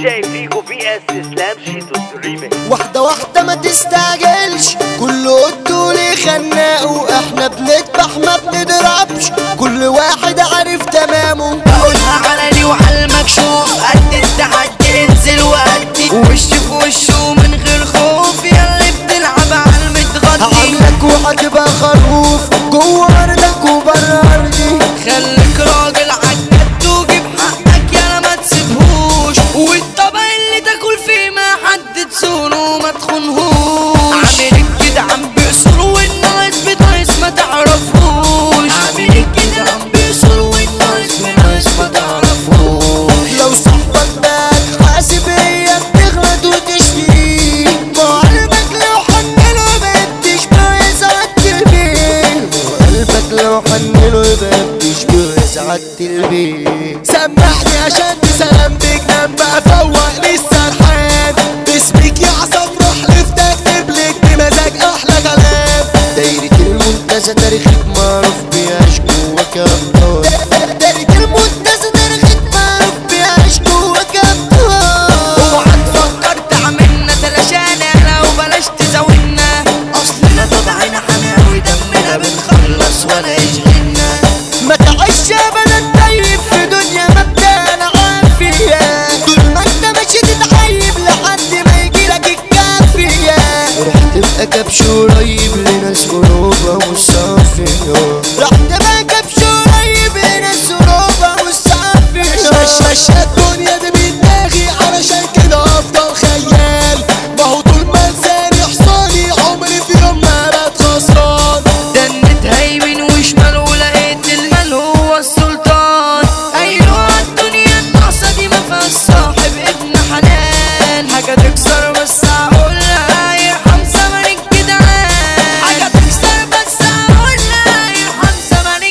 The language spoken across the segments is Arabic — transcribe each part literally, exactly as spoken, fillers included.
جاي فيكو في اس اسلام شيتو ريميكس. واحدة واحدة ما تستعجلش، كله قدولي خناق واحنا بنذبح ما بنضربش، كل واحد عارف تمامه. بقولها علني وعلى المكشوف، قد التحدي انزل وقدي وش في وشه من غير خوف، ياللي بتلعب على المتغطي هعملك وهتبقى خروف جوه ارضك وبره ارضي. خليك راجل عالجد وجيب حقك يالا ما تسيبهوش، والطبق اللي تاكل فيه ما حد تصونه وما تخونهوش. عامل الجدعان بيصر والناس بتايس ما تعرفوش، عامل الجدعان بيصر والناس بتايس ما تعرفوش. لو صاحبك بقى حاسب هي بتغلط وتشتيه، قلبك لو حنله يبقى بتشبه سعادة البيت، قلبك لو حنله يبقى بتشبه سعادة البيت. سمعني عشان تسلم بجنان بقى فوق لي السرحان، باسمك يا عصام روح لفتك تبلك بمزاج احلى كلام. دايرة المنتزه تاريخك معروف بيعيش جواك ابطال، دايرة المنتزه تاريخك معروف بيعيش جواك ابطال. اوعى تفكر تعملنا تلاشانا لو بلاش تزاولنا، اصلنا طبعنا حماوي دمنا بنخلص ولا يشغلنا. ما تعيش ابدا طيب في دنيا مبدأنا عافية، طول ما انت ماشي تتعيب لحد ما يجيلك الكافية. راح تبقى كبش قريب لناس قلوبها مش صافية، راح تبقى كبش قريب لناس قلوبها مش صافية. مش ماشية الدنيا دي بدماغي علشان كده افضل خيال، ما هو طول ما لساني حصاني عمري في يوم ما بقت خسران. دنت هيمن وشمال ولقيت المال هو السلطان. ايوه الدنيا الناقصة دي ما فيهاش صاحب ابن حلال، حاجة تكسر بس هقولها يرحم زمن الجدعان، حاجة تكسر بس هقولها يرحم زمن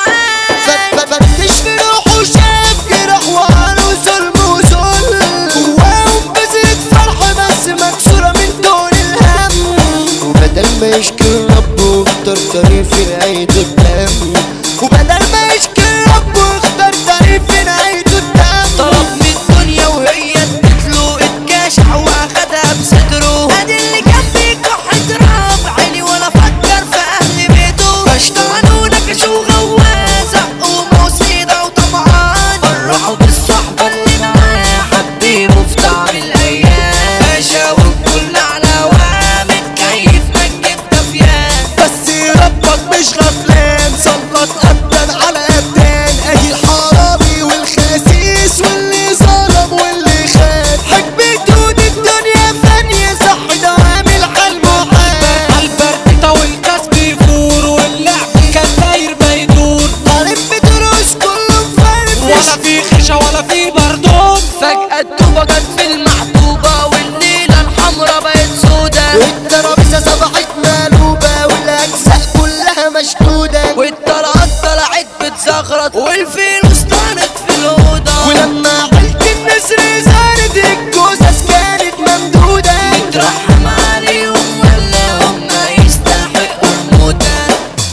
الجدعان. فتش في روحه شاف جرح وعنه ظلم وذل، جواهم بذرة فرح بس مكسورة من دون الهم، وبدل ما يشكي ربه اختار طريق في نهايته الدم، وبدل ما يشكي ربه اختار طريق في نهايته الدم. طلب من الدنيا وهي ادتله، اتكاشح واخدها بصدره، ادي اللي كان بيكح تراب عيني ولا فكر في اهل بيته. بشطان ونكش وغوازة وموسيدة وطمعان، فرحوا بالصحبة اللي معاه حبيبه في طعم الايام. بشاور كل على وامد كيف مجد دفيان، بس ربك مش غفلان سلط ابدا على ابدان، ادي الحرامي والخسيس واللي ظلم واللي خان، حكمة ود الدنيا فانية صح دوام الحال محال. عالبرد طول كاس بيفور واللعب كان داير ما يدور، طالب بدروس كله مفرفش ولا في خشة ولا في بردون. فجأة الطوبة جت في المحبوبة والليلة الحمرا بقت سودا، والترابيزة صبحت مقلوبة والاجزاء كلها مشدودة، والطلقات طلعت بتزغرط والفلوس طارت في الأوضة. ولما عيلة النسر زارت الجثث كانت ممدودة. مترحم عليهم ولا هم يستحقوا الموتى.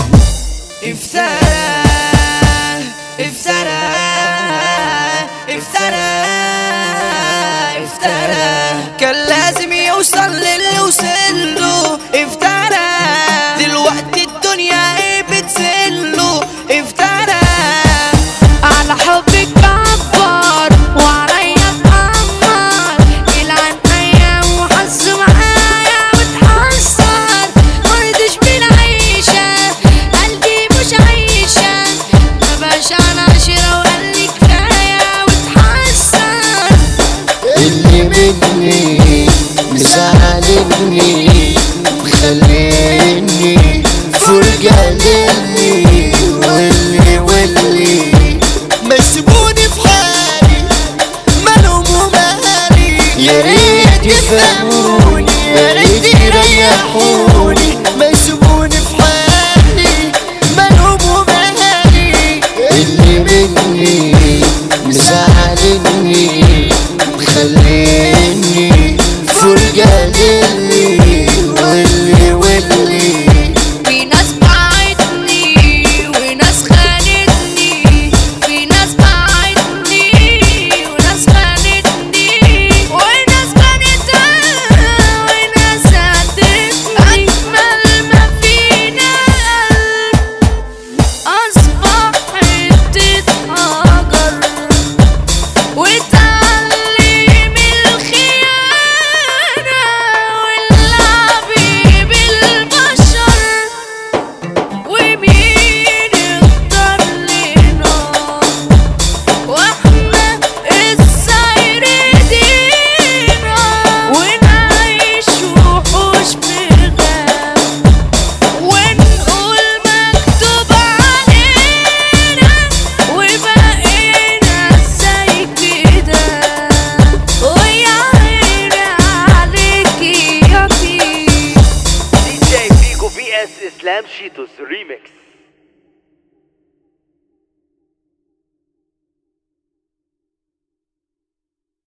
افترى افترى افترى افترى، كان لازم يوصل للي وصله. افترى دلوقتي الدنيا ايه بتسله. افترى على حبك كبر وعليا اتأمر، يلعن ايام وحظ معايا واتحسر، مرضش بالعيشة قلبي مش عايشة، مبقاش انا عشرة وقال لي كفاية واتحسر. اللي مني مساعد شيتوس ريميكس.